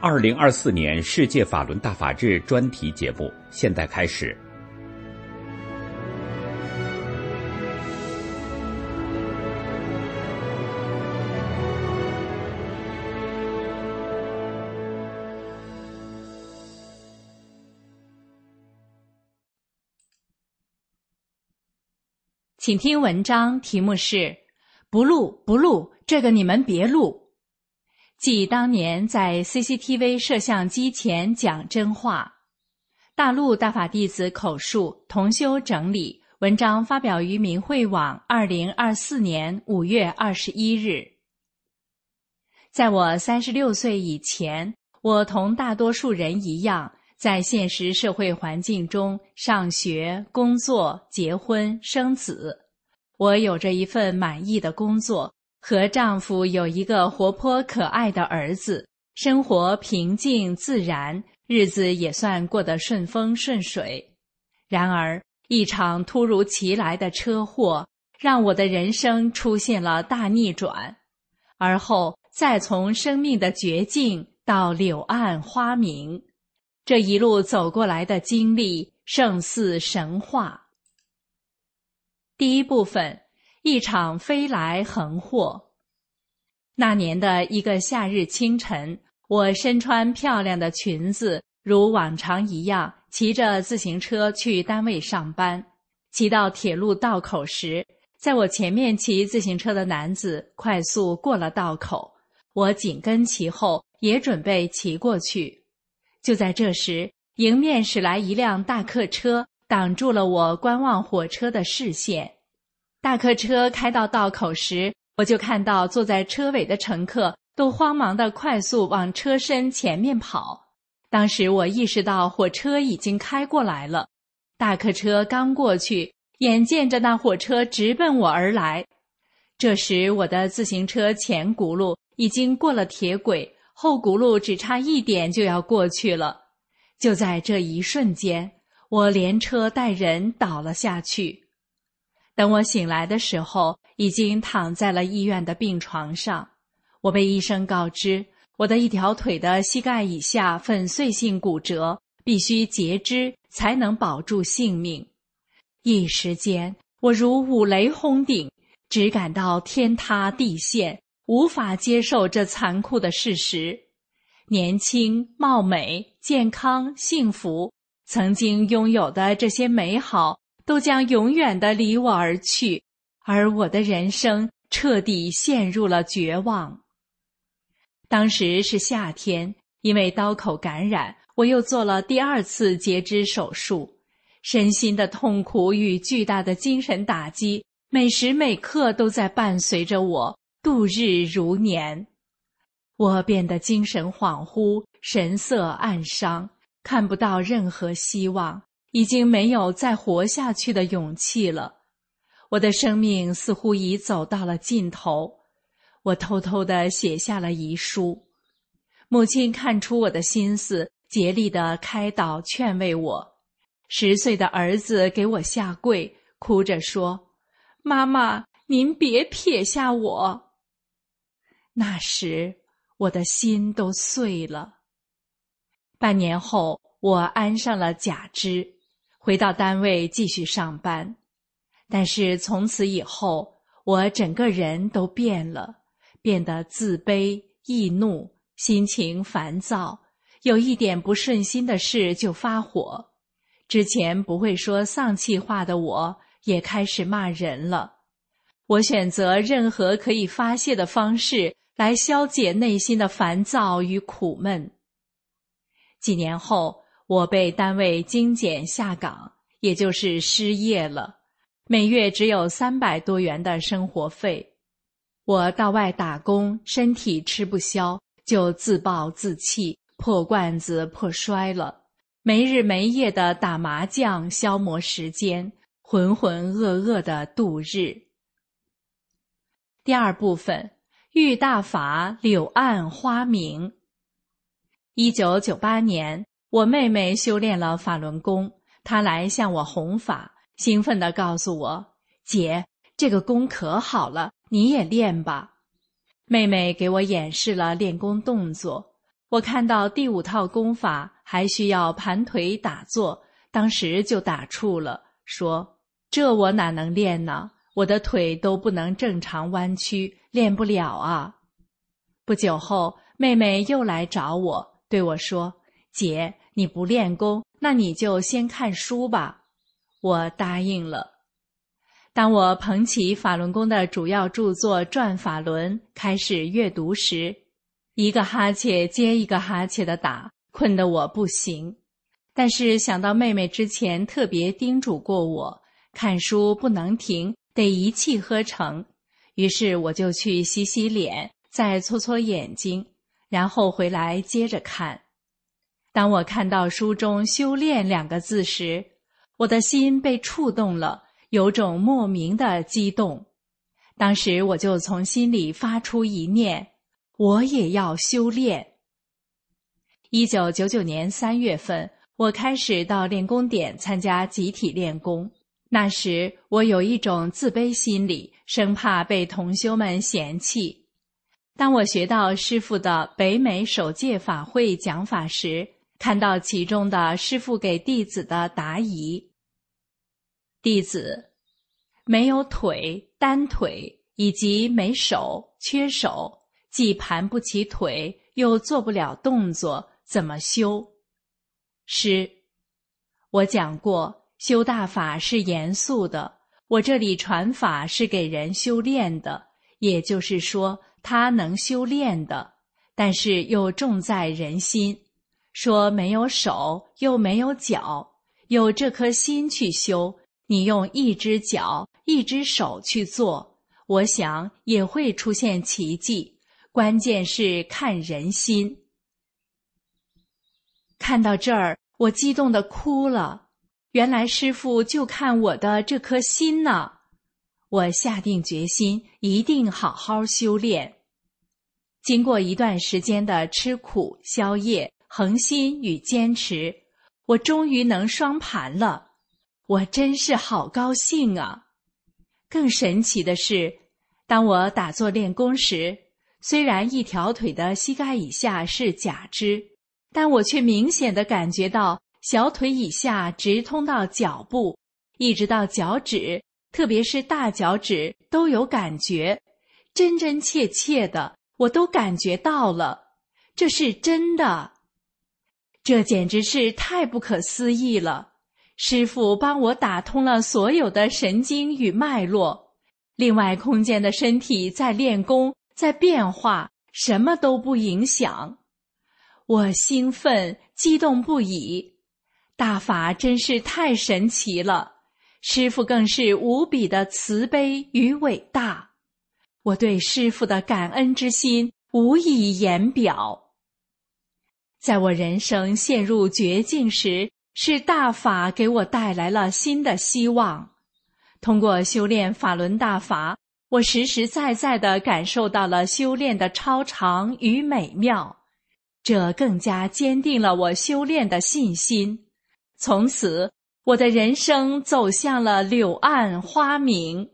2024年世界法轮大法日专题节目现在开始。 请听文章，题目是不录不录，这个你们别录。记当年在 CCTV 摄像机前讲真话。大陆大法弟子口述，同修整理，文章发表于明慧网2024年5月21日。在我36岁以前，我同大多数人一样，在现实社会环境中上学、工作、结婚、生子。我有着一份满意的工作，和丈夫有一个活泼可爱的儿子，生活平静自然，日子也算过得顺风顺水。然而，一场突如其来的车祸，让我的人生出现了大逆转，而后再从生命的绝境到柳暗花明。这一路走过来的经历，胜似神话。第一部分，一场飞来横祸。那年的一个夏日清晨，我身穿漂亮的裙子，如往常一样，骑着自行车去单位上班。骑到铁路道口时，在我前面骑自行车的男子快速过了道口，我紧跟其后，也准备骑过去。就在这时，迎面驶来一辆大客车，挡住了我观望火车的视线。大客车开到道口时，我就看到坐在车尾的乘客都慌忙地快速往车身前面跑。当时我意识到火车已经开过来了，大客车刚过去，眼见着那火车直奔我而来。这时我的自行车前轱辘已经过了铁轨，后轱辘只差一点就要过去了。就在这一瞬间，我连车带人倒了下去。等我醒来的时候，已经躺在了医院的病床上。我被医生告知，我的一条腿的膝盖以下粉碎性骨折，必须截肢才能保住性命。一时间，我如五雷轰顶，只感到天塌地陷，无法接受这残酷的事实。年轻、貌美、健康、幸福，曾经拥有的这些美好都将永远地离我而去，而我的人生彻底陷入了绝望。当时是夏天，因为刀口感染，我又做了第二次截肢手术。身心的痛苦与巨大的精神打击，每时每刻都在伴随着我，度日如年。我变得精神恍惚，神色暗伤，看不到任何希望，已经没有再活下去的勇气了。我的生命似乎已走到了尽头。我偷偷地写下了遗书。母亲看出我的心思，竭力地开导劝慰我。10岁的儿子给我下跪，哭着说：“妈妈，您别撇下我。”那时，我的心都碎了。半年后，我安上了假肢，回到单位继续上班。但是从此以后，我整个人都变了，变得自卑、易怒，心情烦躁，有一点不顺心的事就发火。之前不会说丧气话的我，也开始骂人了。我选择任何可以发泄的方式来消解内心的烦躁与苦闷。几年后，我被单位精简下岗，也就是失业了，每月只有300多元的生活费。我到外打工，身体吃不消，就自暴自弃，破罐子破摔了，没日没夜地打麻将消磨时间，浑浑噩噩地度日。第二部分，遇大法，柳暗花明。1998年，我妹妹修炼了法轮功，她来向我弘法，兴奋地告诉我：“姐，这个功可好了，你也练吧。”妹妹给我演示了练功动作， 我看到第5套功法还需要盘腿打坐，当时就打怵了，说：这我哪能练呢？我的腿都不能正常弯曲，练不了啊。不久后，妹妹又来找我，对我说：姐，你不练功，那你就先看书吧。我答应了。当我捧起法轮功的主要著作《转法轮》开始阅读时，一个哈欠接一个哈欠的打，困得我不行。但是想到妹妹之前特别叮嘱过我，看书不能停，得一气呵成，于是我就去洗洗脸，再搓搓眼睛，然后回来接着看。当我看到书中修炼2个字时，我的心被触动了，有种莫名的激动。当时我就从心里发出一念，我也要修炼。1999年3月份，我开始到练功点参加集体练功。那时我有一种自卑心理，生怕被同修们嫌弃。当我学到师父的北美首届法会讲法时，看到其中的师父给弟子的答疑：弟子没有腿、单腿，以及没手、缺手，既盘不起腿，又做不了动作，怎么修？师，我讲过，修大法是严肃的，我这里传法是给人修炼的，也就是说他能修炼的，但是又重在人心。说没有手又没有脚，有这颗心去修，你用一只脚一只手去做，我想也会出现奇迹，关键是看人心。看到这儿，我激动地哭了，原来师父就看我的这颗心呢。我下定决心，一定好好修炼。经过一段时间的吃苦、宵夜、恒心与坚持，我终于能双盘了，我真是好高兴啊！更神奇的是，当我打坐练功时，虽然一条腿的膝盖以下是假肢，但我却明显地感觉到小腿以下直通到脚部，一直到脚趾，特别是大脚趾都有感觉，真真切切的，我都感觉到了，这是真的。这简直是太不可思议了！师父帮我打通了所有的神经与脉络，另外空间的身体在练功，在变化，什么都不影响。我兴奋激动不已，大法真是太神奇了，师父更是无比的慈悲与伟大，我对师父的感恩之心无以言表。在我人生陷入绝境时，是大法给我带来了新的希望。通过修炼法轮大法，我实实在在地感受到了修炼的超常与美妙，这更加坚定了我修炼的信心。从此，我的人生走向了柳暗花明。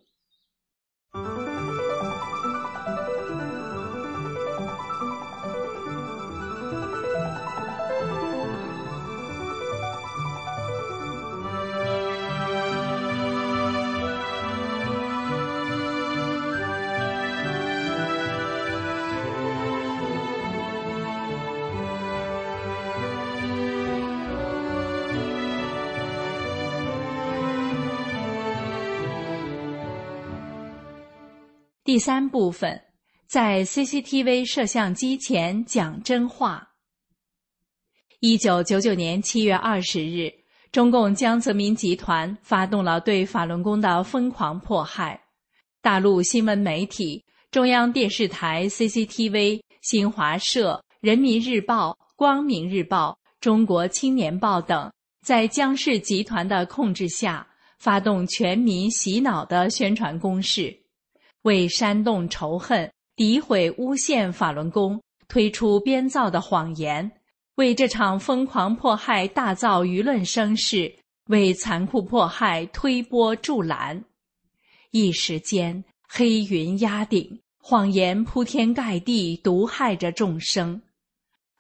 第3部分，在 CCTV 摄像机前讲真话。1999年7月20日，中共江泽民集团发动了对法轮功的疯狂迫害。大陆新闻媒体、中央电视台 CCTV、新华社、人民日报、光明日报、中国青年报等，在江氏集团的控制下，发动全民洗脑的宣传攻势，为煽动仇恨、诋毁诬陷法轮功，推出编造的谎言，为这场疯狂迫害大造舆论声势，为残酷迫害推波助澜。一时间，黑云压顶，谎言铺天盖地，毒害着众生。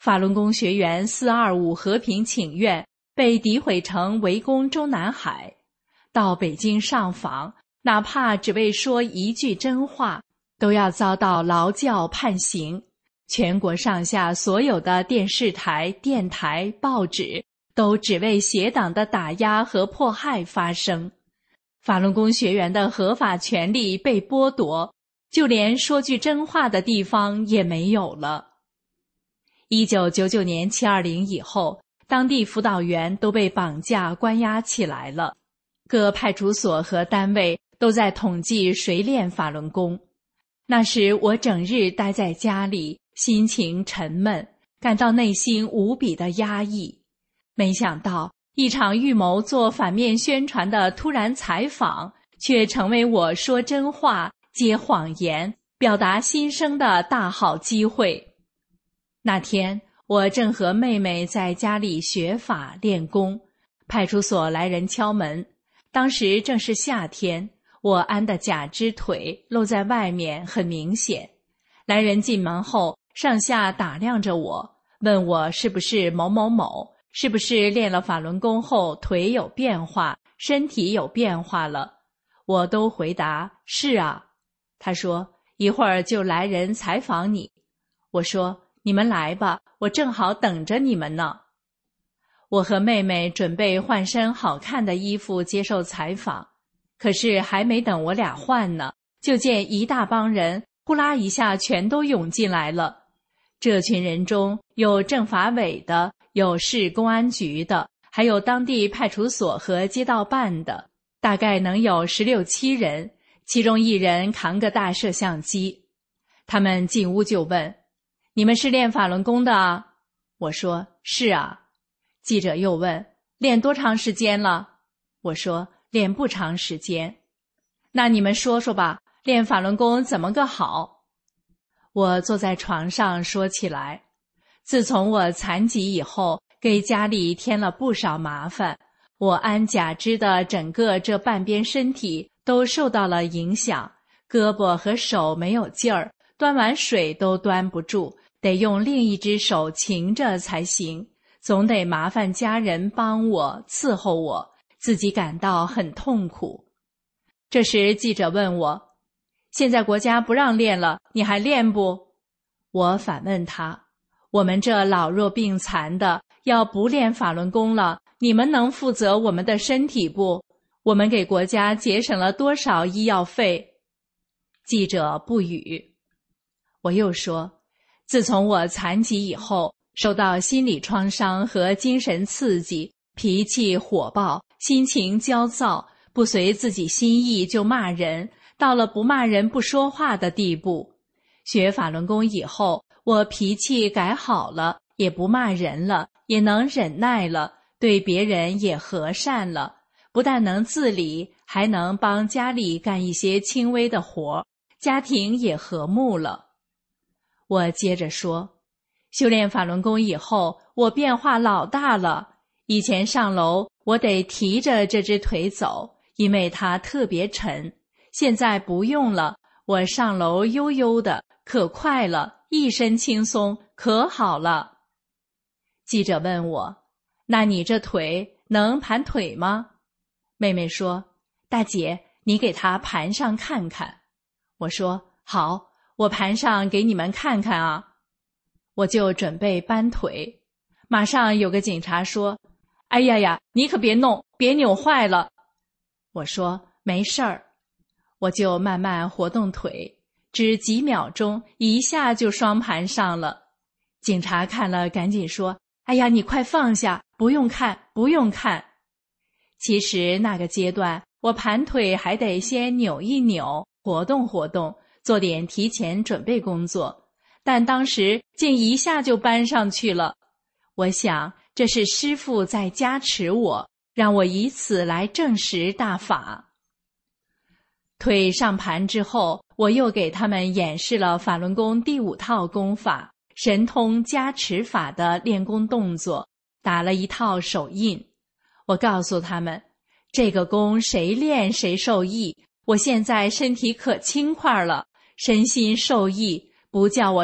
法轮功学员425和平请愿被诋毁成围攻中南海，到北京上访，哪怕只为说一句真话，都要遭到劳教判刑。全国上下所有的电视台、电台、报纸都只为邪党的打压和迫害发声。法轮功学员的合法权利被剥夺，就连说句真话的地方也没有了。1999年720以后，当地辅导员都被绑架关押起来了，各派出所和单位都在统计谁练法轮功。那时我整日待在家里，心情沉闷，感到内心无比的压抑。没想到一场预谋做反面宣传的突然采访，却成为我说真话、揭谎言、表达心声的大好机会。那天我正和妹妹在家里学法练功，派出所来人敲门。当时正是夏天，我安的假肢腿露在外面很明显。来人进门后，上下打量着我，问我是不是某某某，是不是练了法轮功后腿有变化，身体有变化了。我都回答是啊。他说一会儿就来人采访你。我说你们来吧，我正好等着你们呢。我和妹妹准备换身好看的衣服接受采访，可是还没等我俩换呢，就见一大帮人呼啦一下全都涌进来了。这群人中有政法委的，有市公安局的，还有当地派出所和街道办的，大概能有16、17人，其中一人扛个大摄像机。他们进屋就问，你们是练法轮功的啊？我说是啊。记者又问，练多长时间了？我说练不长时间。那你们说说吧，练法轮功怎么个好？我坐在床上说起来，自从我残疾以后，给家里添了不少麻烦，我安假肢的整个这半边身体都受到了影响，胳膊和手没有劲儿，端碗水都端不住，得用另一只手擎着才行，总得麻烦家人帮我伺候我，自己感到很痛苦。这时记者问我，现在国家不让练了，你还练不？我反问他，我们这老弱病残的，要不练法轮功了，你们能负责我们的身体不？我们给国家节省了多少医药费？记者不语。我又说，自从我残疾以后，受到心理创伤和精神刺激，脾气火爆，心情焦躁，不随自己心意就骂人，到了不骂人不说话的地步。学法轮功以后，我脾气改好了，也不骂人了，也能忍耐了，对别人也和善了，不但能自理，还能帮家里干一些轻微的活，家庭也和睦了。我接着说，修炼法轮功以后，我变化老大了。以前上楼我得提着这只腿走，因为它特别沉，现在不用了，我上楼悠悠的，可快了，一身轻松，可好了。记者问我，那你这腿能盘腿吗？妹妹说，大姐，你给它盘上看看。我说，好，我盘上给你们看看啊。我就准备搬腿，马上有个警察说，哎呀呀，你可别弄，别扭坏了。我说没事儿，我就慢慢活动腿，只几秒钟，一下就双盘上了。警察看了赶紧说，哎呀，你快放下，不用看，不用看。其实那个阶段，我盘腿还得先扭一扭，活动活动，做点提前准备工作，但当时竟一下就搬上去了。我想这是师父在加持我，让我以此来证实大法。腿上盘之后，我又给他们演示了法轮功第5套功法神通加持法的练功动作，打了一套手印。我告诉他们，这个功谁练谁受益，我现在身体可轻快了，身心受益，不叫我练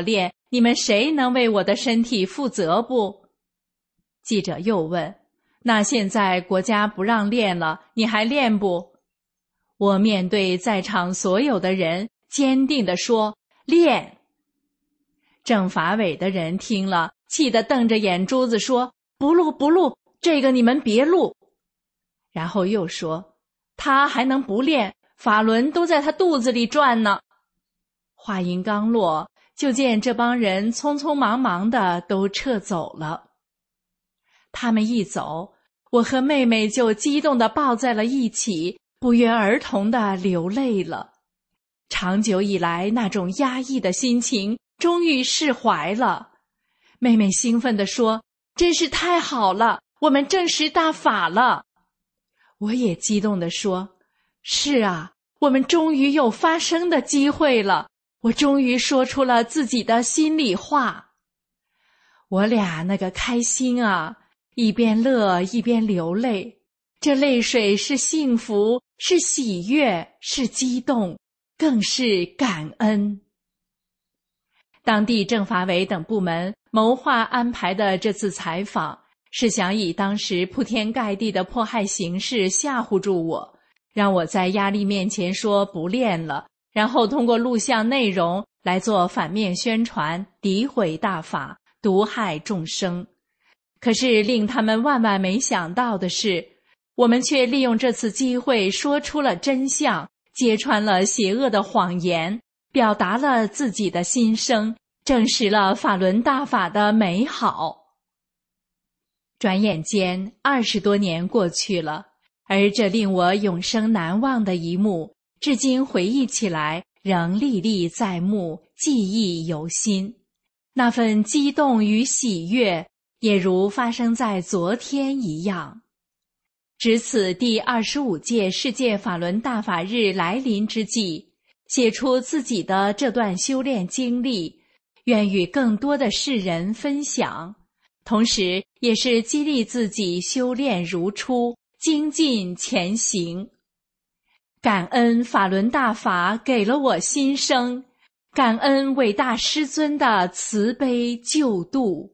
你们谁能为我的身体负责不？记者又问，那现在国家不让练了，你还练不？我面对在场所有的人，坚定地说，练。政法委的人听了，气得瞪着眼珠子说，不录不录，这个你们别录。然后又说，他还能不练，法轮都在他肚子里转呢。话音刚落，就见这帮人匆匆忙忙的都撤走了。他们一走，我和妹妹就激动地抱在了一起，不约而同地流泪了。长久以来那种压抑的心情终于释怀了。妹妹兴奋地说，真是太好了，我们证实大法了。我也激动地说，是啊，我们终于有发声的机会了，我终于说出了自己的心里话。我俩那个开心啊，一边乐一边流泪，这泪水是幸福，是喜悦，是激动，更是感恩。当地政法委等部门谋划安排的这次采访，是想以当时铺天盖地的迫害形势吓唬住我，让我在压力面前说不练了，然后通过录像内容来做反面宣传，诋毁大法，毒害众生。可是令他们万万没想到的是，我们却利用这次机会说出了真相，揭穿了邪恶的谎言，表达了自己的心声，证实了法轮大法的美好。转眼间20多年过去了，而这令我永生难忘的一幕，至今回忆起来仍历历在目，记忆犹新。那份激动与喜悦，也如发生在昨天一样。值此第25届世界法轮大法日来临之际，写出自己的这段修炼经历，愿与更多的世人分享，同时也是激励自己修炼如初，精进前行。感恩法轮大法给了我新生，感恩伟大师尊的慈悲救度。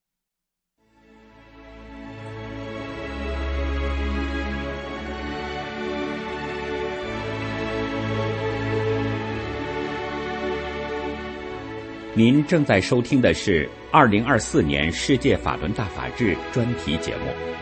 您正在收听的是2024年世界法轮大法日专题节目。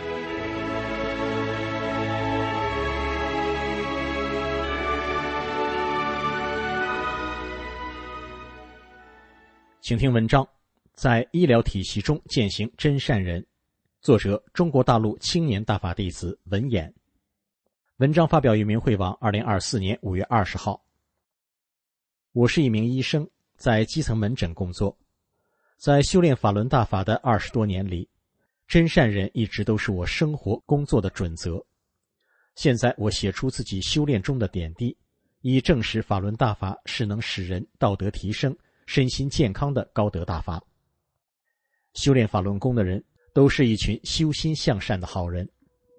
请听文章，在医疗体系中践行真善人，作者中国大陆青年大法弟子文衍。文章发表于明慧网2024年5月20号。我是一名医生，在基层门诊工作。在修炼法轮大法的20多年里，真善人一直都是我生活工作的准则。现在我写出自己修炼中的点滴，以证实法轮大法是能使人道德提升、身心健康的高德大法。修炼法轮功的人都是一群修心向善的好人。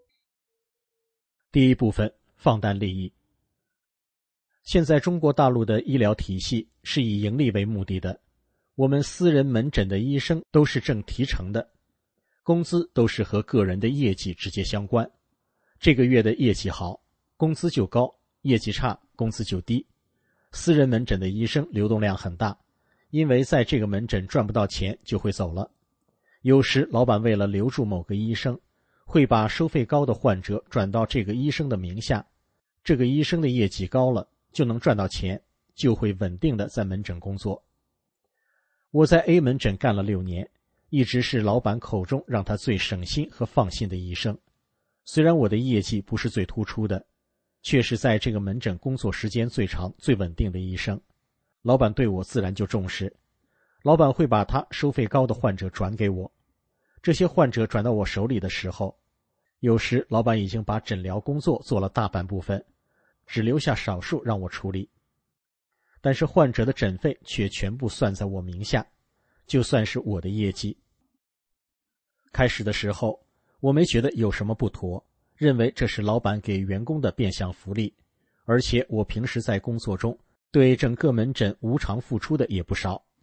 第一部分，放淡利益。现在中国大陆的医疗体系是以盈利为目的的，我们私人门诊的医生都是挣提成的，工资都是和个人的业绩直接相关。这个月的业绩好，工资就高，业绩差，工资就低。私人门诊的医生流动量很大，因为在这个门诊赚不到钱就会走了。有时老板为了留住某个医生，会把收费高的患者转到这个医生的名下，这个医生的业绩高了，就能赚到钱，就会稳定的在门诊工作。我在 A 门诊干了6年，一直是老板口中让他最省心和放心的医生。虽然我的业绩不是最突出的，却是在这个门诊工作时间最长、最稳定的医生。老板对我自然就重视，老板会把他收费高的患者转给我。这些患者转到我手里的时候，有时老板已经把诊疗工作做了大半部分，只留下少数让我处理。但是患者的诊费却全部算在我名下，就算是我的业绩。开始的时候，我没觉得有什么不妥，认为这是老板给员工的变相福利，而且我平时在工作中对整个门诊无偿付出的也不少，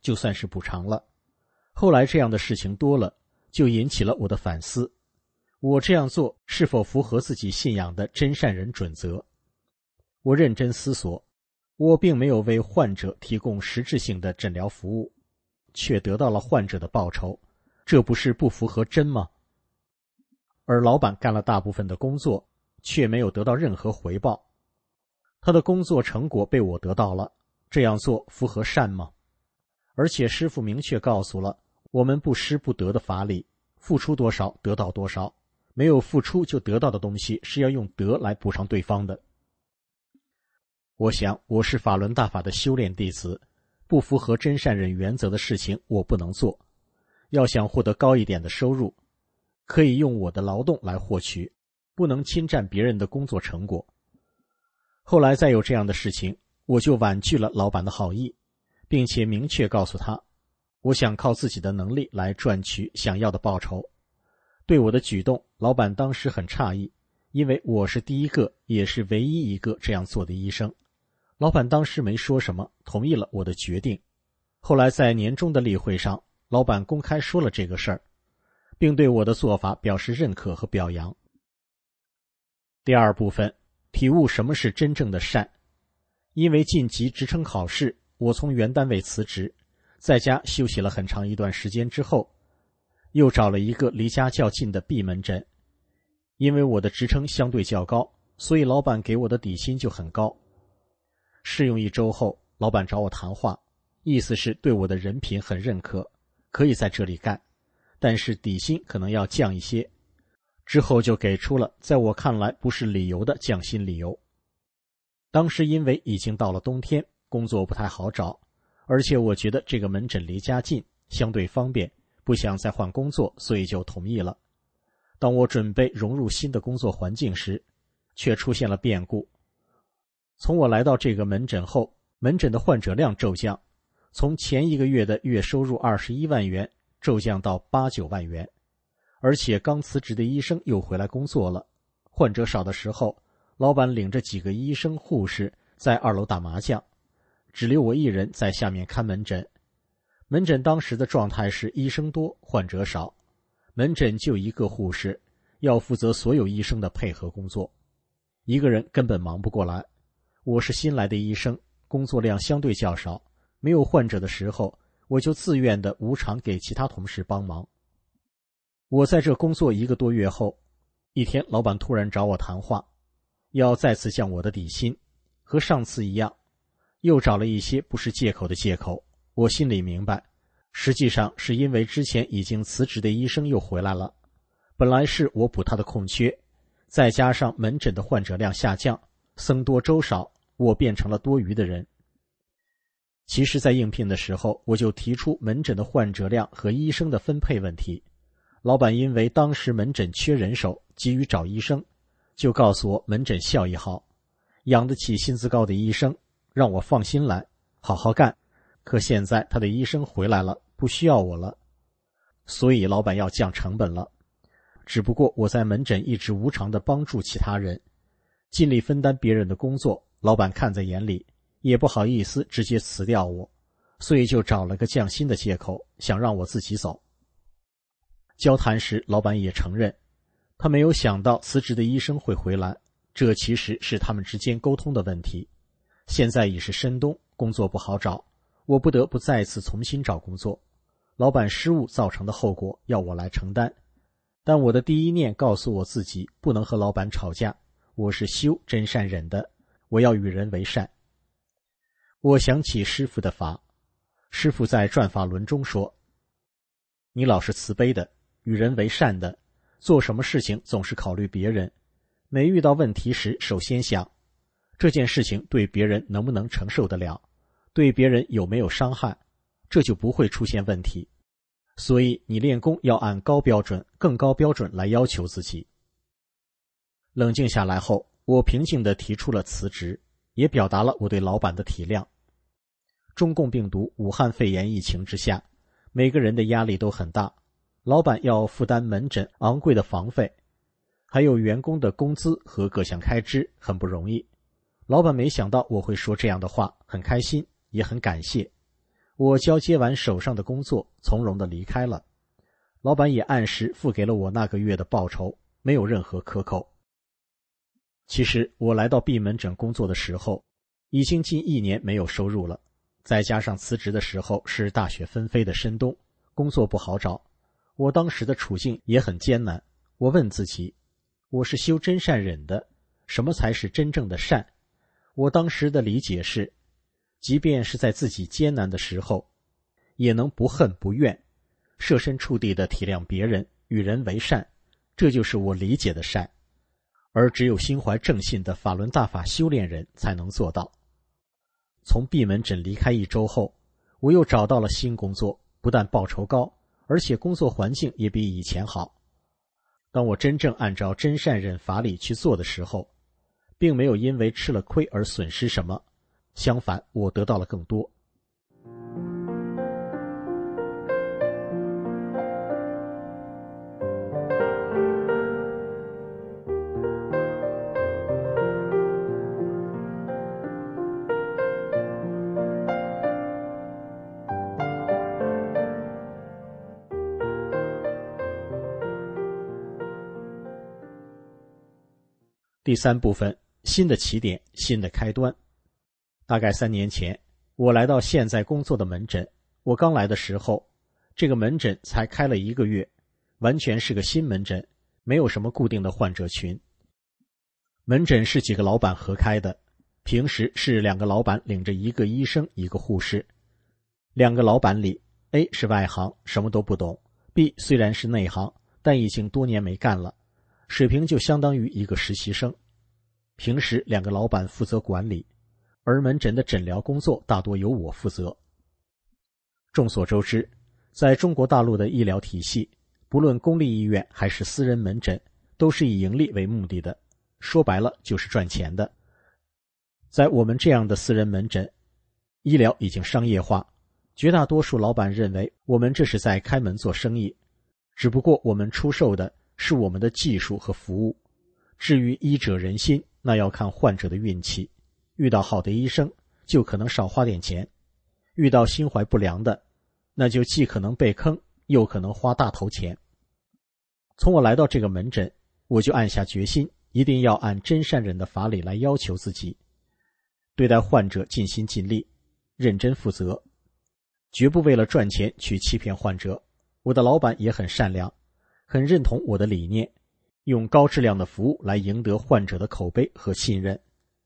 就算是补偿了。后来这样的事情多了，就引起了我的反思，我这样做是否符合自己信仰的真善人准则？我认真思索，我并没有为患者提供实质性的诊疗服务，却得到了患者的报酬，这不是不符合真吗？而老板干了大部分的工作，却没有得到任何回报，他的工作成果被我得到了，这样做符合善吗？而且师父明确告诉了我们不施不得的法理，付出多少得到多少，没有付出就得到的东西是要用德来补偿对方的。我想我是法轮大法的修炼弟子，不符合真善忍原则的事情我不能做。要想获得高一点的收入，可以用我的劳动来获取，不能侵占别人的工作成果。后来再有这样的事情，我就婉拒了老板的好意，并且明确告诉他，我想靠自己的能力来赚取想要的报酬。对我的举动，老板当时很诧异，因为我是第一个也是唯一一个这样做的医生。老板当时没说什么，同意了我的决定。后来在年终的例会上，老板公开说了这个事儿，并对我的做法表示认可和表扬。第二部分，体悟什么是真正的善。因为晋级职称考试，我从原单位辞职，在家休息了很长一段时间之后，又找了一个离家较近的 B 门诊。因为我的职称相对较高，所以老板给我的底薪就很高。试用1周后，老板找我谈话，意思是对我的人品很认可，可以在这里干，但是底薪可能要降一些。之后就给出了在我看来不是理由的降薪理由。当时因为已经到了冬天，工作不太好找，而且我觉得这个门诊离家近，相对方便，不想再换工作，所以就同意了。当我准备融入新的工作环境时，却出现了变故。从我来到这个门诊后，门诊的患者量骤降，从前1个月的月收入21万元骤降到8、9万元。而且刚辞职的医生又回来工作了，患者少的时候，老板领着几个医生护士在2楼打麻将，只留我一人在下面看门诊。门诊当时的状态是医生多，患者少，门诊就1个护士，要负责所有医生的配合工作，一个人根本忙不过来。我是新来的医生，工作量相对较少，没有患者的时候，我就自愿的无偿给其他同事帮忙。我在这工作1个多月后，一天老板突然找我谈话，要再次降我的底薪，和上次一样，又找了一些不是借口的借口。我心里明白，实际上是因为之前已经辞职的医生又回来了，本来是我补他的空缺，再加上门诊的患者量下降，僧多粥少，我变成了多余的人。其实在应聘的时候，我就提出门诊的患者量和医生的分配问题。老板因为当时门诊缺人手，急于找医生，就告诉我门诊效益好，养得起薪资高的医生，让我放心来，好好干。可现在他的医生回来了，不需要我了，所以老板要降成本了。只不过我在门诊一直无偿地帮助其他人，尽力分担别人的工作，老板看在眼里，也不好意思直接辞掉我，所以就找了个降薪的借口，想让我自己走。交谈时，老板也承认，他没有想到辞职的医生会回来，这其实是他们之间沟通的问题。现在已是深冬，工作不好找，我不得不再次重新找工作。老板失误造成的后果要我来承担，但我的第一念告诉我自己不能和老板吵架，我是修真善忍的，我要与人为善。我想起师父的法，师父在转法轮中说，你老是慈悲的，与人为善的，做什么事情总是考虑别人，每遇到问题时首先想这件事情对别人能不能承受得了，对别人有没有伤害，这就不会出现问题。所以你练功要按高标准、更高标准来要求自己。冷静下来后，我平静地提出了辞职，也表达了我对老板的体谅。中共病毒、武汉肺炎疫情之下，每个人的压力都很大，老板要负担门诊昂贵的房费，还有员工的工资和各项开支，很不容易。老板没想到我会说这样的话，很开心，也很感谢。 我交接完手上的工作，从容地离开了。老板也按时付给了我那个月的报酬，没有任何克扣。其实我来到 B 门诊工作的时候，已经近1年没有收入了，再加上辞职的时候是大雪纷飞的深冬，工作不好找，我当时的处境也很艰难。我问自己，我是修真善忍的，什么才是真正的善？我当时的理解是，即便是在自己艰难的时候，也能不恨不怨，设身处地地体谅别人，与人为善，这就是我理解的善。而只有心怀正信的法轮大法修炼人才能做到。从 B 门诊离开1周后，我又找到了新工作，不但报酬高，而且工作环境也比以前好。当我真正按照真善忍法理去做的时候，并没有因为吃了亏而损失什么，相反，我得到了更多。第3部分，新的起点，新的开端。大概3年前，我来到现在工作的门诊。我刚来的时候，这个门诊才开了1个月，完全是个新门诊，没有什么固定的患者群。门诊是几个老板合开的，平时是2个老板领着1个医生1个护士。2个老板里 A 是外行，什么都不懂， B 虽然是内行，但已经多年没干了，水平就相当于1个实习生。平时2个老板负责管理，而门诊的诊疗工作大多由我负责。众所周知，在中国大陆的医疗体系，不论公立医院还是私人门诊，都是以盈利为目的的，说白了就是赚钱的。在我们这样的私人门诊，医疗已经商业化，绝大多数老板认为我们这是在开门做生意，只不过我们出售的是我们的技术和服务。至于医者仁心，那要看患者的运气，遇到好的医生就可能少花点钱，遇到心怀不良的，那就既可能被坑，又可能花大头钱。从我来到这个门诊，我就暗下决心，一定要按真善忍的法理来要求自己，对待患者尽心尽力，认真负责，绝不为了赚钱去欺骗患者。我的老板也很善良，很认同我的理念，用高质量的服务来赢得患者的口碑和信任。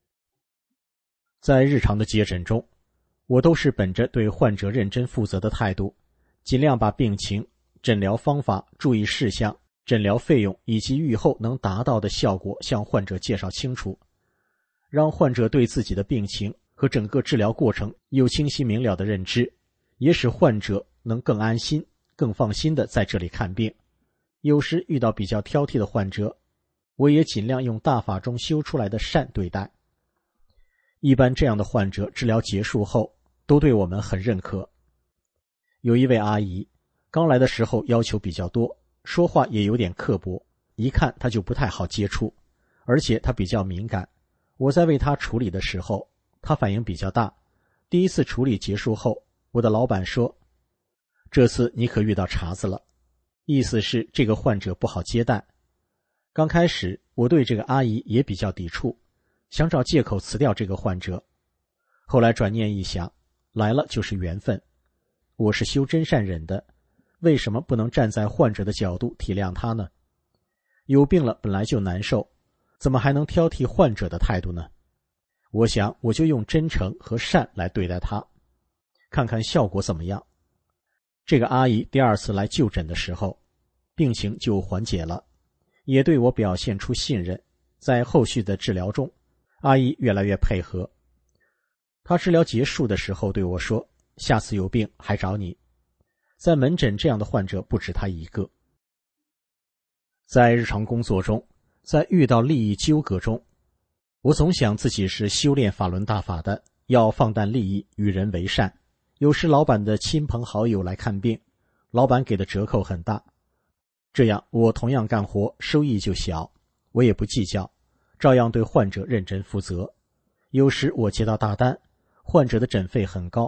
在日常的接诊中，我都是本着对患者认真负责的态度，尽量把病情、诊疗方法、注意事项、诊疗费用以及预后能达到的效果向患者介绍清楚，让患者对自己的病情和整个治疗过程有清晰明了的认知，也使患者能更安心、更放心地在这里看病。有时遇到比较挑剔的患者，我也尽量用大法中修出来的善对待。一般这样的患者治疗结束后都对我们很认可。有一位阿姨，刚来的时候要求比较多，说话也有点刻薄，一看她就不太好接触，而且她比较敏感。我在为她处理的时候，她反应比较大。第一次处理结束后，我的老板说，这次你可遇到茬子了，意思是这个患者不好接待。刚开始我对这个阿姨也比较抵触，想找借口辞掉这个患者。后来转念一想，来了就是缘分，我是修真善忍的，为什么不能站在患者的角度体谅他呢？有病了本来就难受，怎么还能挑剔患者的态度呢？我想我就用真诚和善来对待他，看看效果怎么样。这个阿姨第2次来就诊的时候，病情就缓解了，也对我表现出信任。在后续的治疗中，阿姨越来越配合。她治疗结束的时候对我说，下次有病还找你。在门诊这样的患者不止她一个。在日常工作中，在遇到利益纠葛中，我总想自己是修炼法轮大法的，要放淡利益，与人为善。有时老板的亲朋好友来看病，老板给的折扣很大，这样我同样干活，收益就小，我也不计较，照样对患者认真负责。有时我接到大单，患者的诊费很高，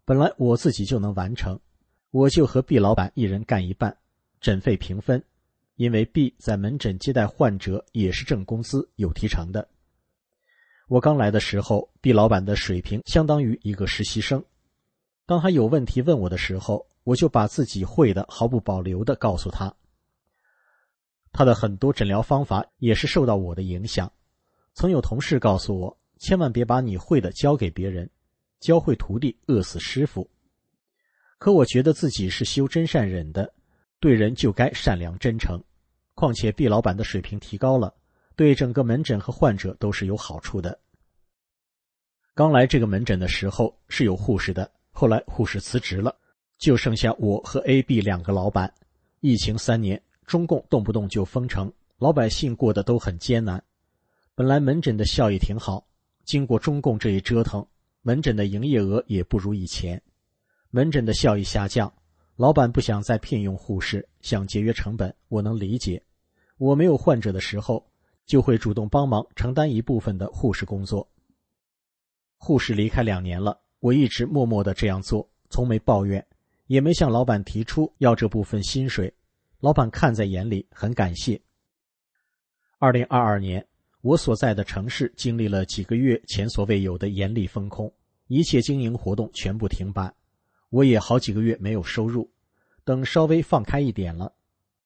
本来我自己就能完成，我就和 B 老板一人干一半，诊费平分，因为 B 在门诊接待患者也是挣工资有提成的。我刚来的时候， B 老板的水平相当于一个实习生，当他有问题问我的时候，我就把自己会的毫不保留地告诉他。他的很多诊疗方法也是受到我的影响，曾有同事告诉我，千万别把你会的教给别人，教会徒弟饿死师傅。可我觉得自己是修真善忍的，对人就该善良真诚，况且 B 老板的水平提高了，对整个门诊和患者都是有好处的。刚来这个门诊的时候是有护士的，后来护士辞职了，就剩下我和 A、B 两个老板。疫情3年，中共动不动就封城，老百姓过得都很艰难。本来门诊的效益挺好，经过中共这一折腾，门诊的营业额也不如以前，门诊的效益下降，老板不想再聘用护士，想节约成本，我能理解。我没有患者的时候，就会主动帮忙承担一部分的护士工作。护士离开2年了，我一直默默地这样做，从没抱怨，也没向老板提出要这部分薪水，老板看在眼里，很感谢。2022年，我所在的城市经历了几个月前所未有的严厉封控，一切经营活动全部停摆，我也好几个月没有收入。等稍微放开一点了，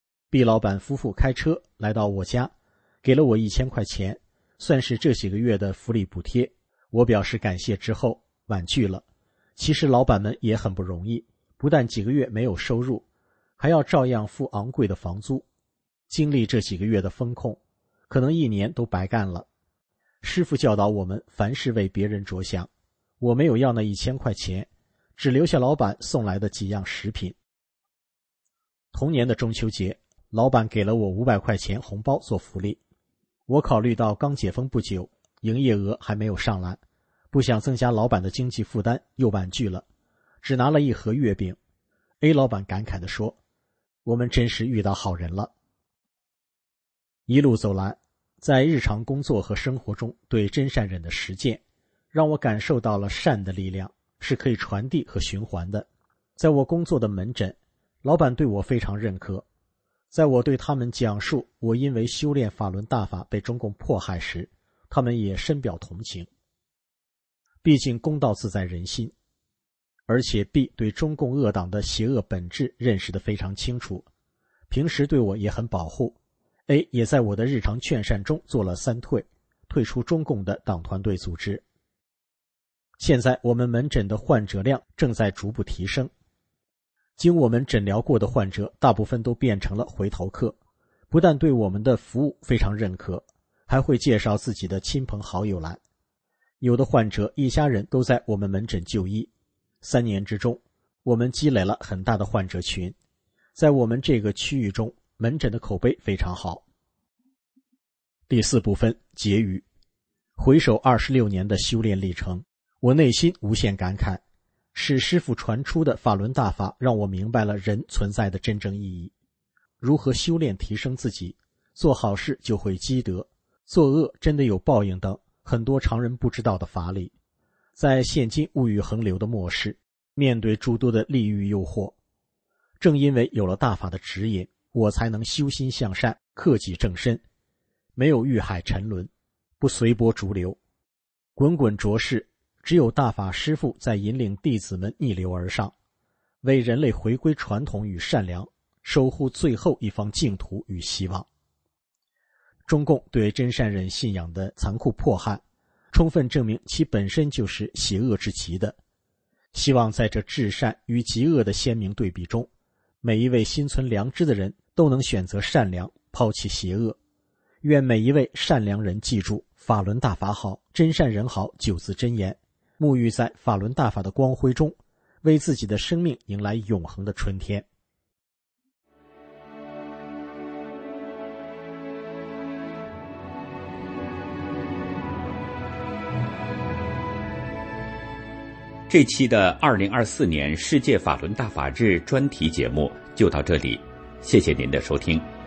B 老板夫妇开车来到我家，给了我1000块钱，算是这几个月的福利补贴。我表示感谢之后婉拒了。其实老板们也很不容易，不但几个月没有收入，还要照样付昂贵的房租。经历这几个月的风控，可能1年都白干了。师父教导我们凡事为别人着想，我没有要那1000块钱，只留下老板送来的几样食品。同年的中秋节，老板给了我500块钱红包做福利。我考虑到刚解封不久，营业额还没有上来，不想增加老板的经济负担，又婉拒了，只拿了1盒月饼。 A 老板感慨地说，我们真是遇到好人了。一路走来，在日常工作和生活中对真善忍的实践，让我感受到了善的力量是可以传递和循环的。在我工作的门诊，老板对我非常认可。在我对他们讲述我因为修炼法轮大法被中共迫害时，他们也深表同情。毕竟公道自在人心，而且 B 对中共恶党的邪恶本质认识得非常清楚，平时对我也很保护。A 也在我的日常劝善中做了3退，退出中共的党团队组织。现在我们门诊的患者量正在逐步提升，经我们诊疗过的患者大部分都变成了回头客，不但对我们的服务非常认可，还会介绍自己的亲朋好友来。有的患者一家人都在我们门诊就医。3年之中，我们积累了很大的患者群，在我们这个区域中，门诊的口碑非常好。第4部分结语。回首26年的修炼历程，我内心无限感慨，是师父传出的法轮大法让我明白了人存在的真正意义，如何修炼提升自己，做好事就会积德，作恶真的有报应等很多常人不知道的法理。在现今物欲横流的末世，面对诸多的利欲诱惑，正因为有了大法的指引，我才能修心向善，克己正身，没有欲海沉沦，不随波逐流，滚滚浊世，只有大法师父在引领弟子们逆流而上，为人类回归传统与善良，守护最后一方净土与希望。中共对真善忍信仰的残酷迫害，充分证明其本身就是邪恶之极的。希望在这至善与极恶的鲜明对比中，每一位心存良知的人都能选择善良，抛弃邪恶。愿每一位善良人记住法轮大法好，真善人好9字真言，沐浴在法轮大法的光辉中，为自己的生命迎来永恒的春天。 这期的2024年世界法轮大法日专题节目就到这里，谢谢您的收听。